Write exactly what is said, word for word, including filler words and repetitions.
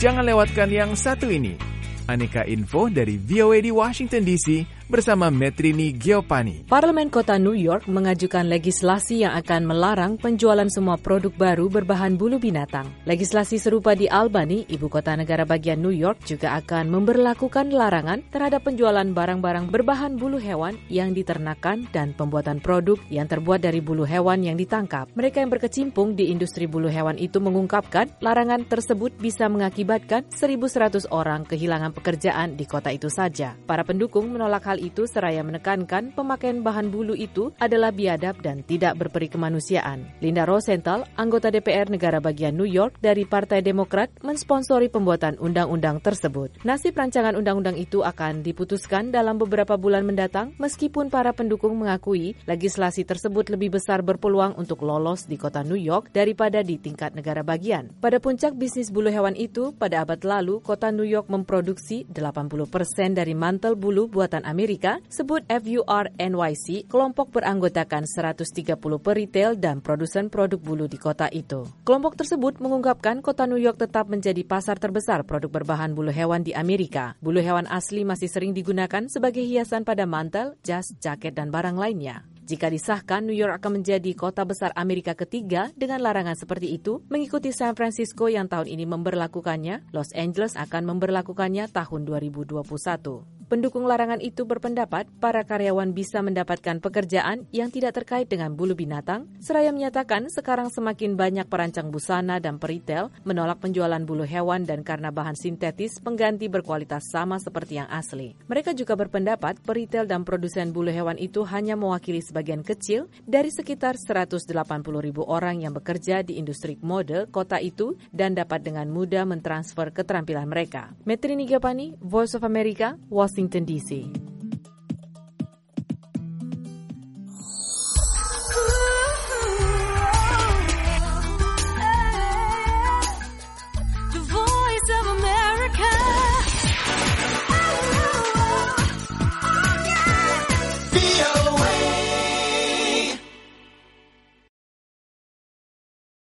Jangan lewatkan yang satu ini. Aneka info dari V O A di Washington D C bersama Metrini Giopani. Parlemen Kota New York mengajukan legislasi yang akan melarang penjualan semua produk baru berbahan bulu binatang. Legislasi serupa di Albany, ibu kota negara bagian New York, juga akan memberlakukan larangan terhadap penjualan barang-barang berbahan bulu hewan yang diternakan dan pembuatan produk yang terbuat dari bulu hewan yang ditangkap. Mereka yang berkecimpung di industri bulu hewan itu mengungkapkan larangan tersebut bisa mengakibatkan seribu seratus orang kehilangan pekerjaan di kota itu saja. Para pendukung menolak hal itu seraya menekankan pemakaian bahan bulu itu adalah biadab dan tidak berperi kemanusiaan. Linda Rosenthal, anggota D P R negara bagian New York dari Partai Demokrat, mensponsori pembuatan undang-undang tersebut. Nasib rancangan undang-undang itu akan diputuskan dalam beberapa bulan mendatang, meskipun para pendukung mengakui legislasi tersebut lebih besar berpeluang untuk lolos di kota New York daripada di tingkat negara bagian. Pada puncak bisnis bulu hewan itu, pada abad lalu, kota New York memproduksi delapan puluh persen dari mantel bulu buatan Amerika, sebut F U R N Y C, kelompok beranggotakan seratus tiga puluh peritel dan produsen produk bulu di kota itu. Kelompok tersebut mengungkapkan kota New York tetap menjadi pasar terbesar produk berbahan bulu hewan di Amerika. Bulu hewan asli masih sering digunakan sebagai hiasan pada mantel, jas, jaket, dan barang lainnya. Jika disahkan, New York akan menjadi kota besar Amerika ketiga dengan larangan seperti itu, mengikuti San Francisco yang tahun ini memberlakukannya. Los Angeles akan memberlakukannya tahun dua ribu dua puluh satu. Pendukung larangan itu berpendapat para karyawan bisa mendapatkan pekerjaan yang tidak terkait dengan bulu binatang, seraya menyatakan sekarang semakin banyak perancang busana dan peritel menolak penjualan bulu hewan dan karena bahan sintetis pengganti berkualitas sama seperti yang asli. Mereka juga berpendapat peritel dan produsen bulu hewan itu hanya mewakili sebagian kecil dari sekitar seratus delapan puluh ribu orang yang bekerja di industri mode kota itu dan dapat dengan mudah mentransfer keterampilan mereka. Metrini Giopani, Voice of America, Washington D C.